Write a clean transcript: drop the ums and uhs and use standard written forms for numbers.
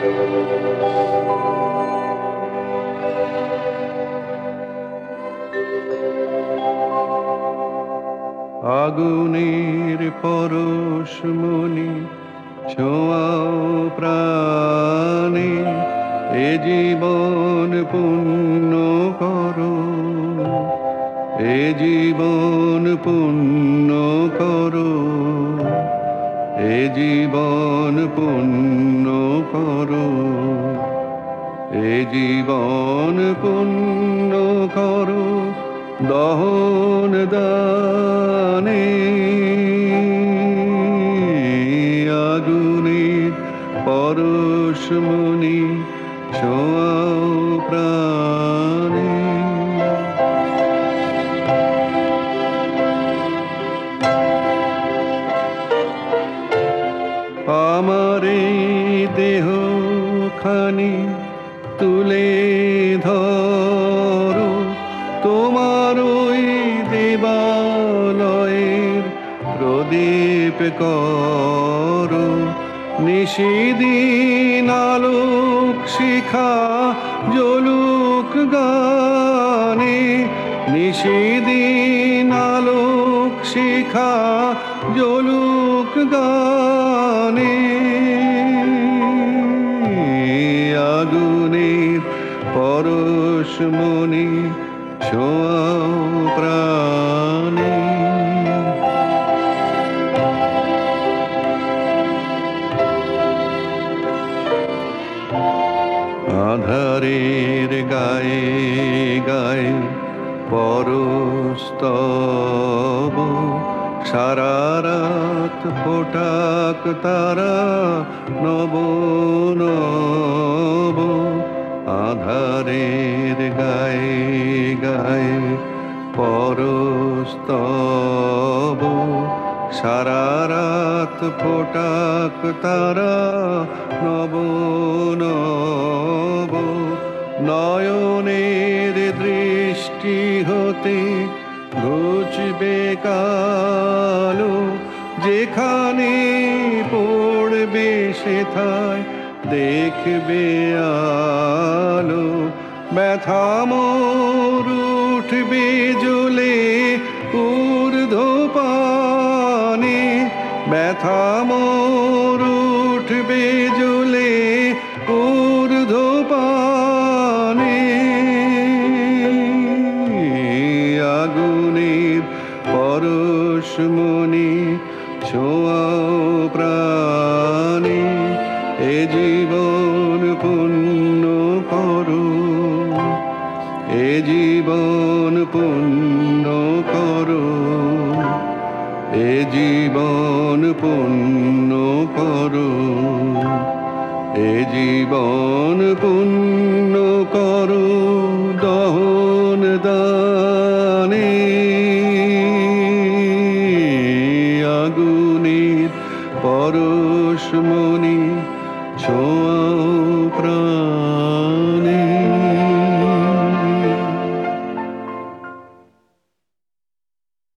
আগুনের পরশমণি ছোঁয়াও প্রাণে, এ জীবন পুণ্য করো, এ জীবন পুণ্য করো, এ জীবন পুণ্য করো, এ জীবন পুণ্য করো দহন দানে। আগুনের পরশমণি ছোঁয়াও প্রাণে। আমার এই দেহখানি তুলে ধরো, তোমার ওই দেবালয়ের প্রদীপ করো। নিশিদিন আলোক শিখা জ্বলুক গানে, নিশিদিন আলোক শিখা জ্বলুক গানে। আগুনের পরশমণি ছোঁয়াও প্রাণে। আধারের গায়ে গায়ে পরস্তব, সারা রাত ফোটাক তারা নব নব। আধারের গায়ে গায়ে পরস্তব, সারা রাত ফোটাক তারা নব নব। নয়নের দৃষ্টি হতে ঘুচবে কালো, যেখানে পড়বে সেথায় দেখবে আলো। ব্যথা মোর উঠবে জ্বলে ঊর্ধ্বপানে, ব্যথা মোর উঠবে জ্বলে ঊর্ধ্বপানে। আগুনের পরশমণি ছোঁয়াও প্রাণে, এ জীবন পুণ্য করো, এ জীবন পুণ্য করো, এ জীবন পুণ্য করো, এ জীবন পুণ্য করো দহন দানে। আগুনের পরশমণি ছোঁয়াও প্রাণ।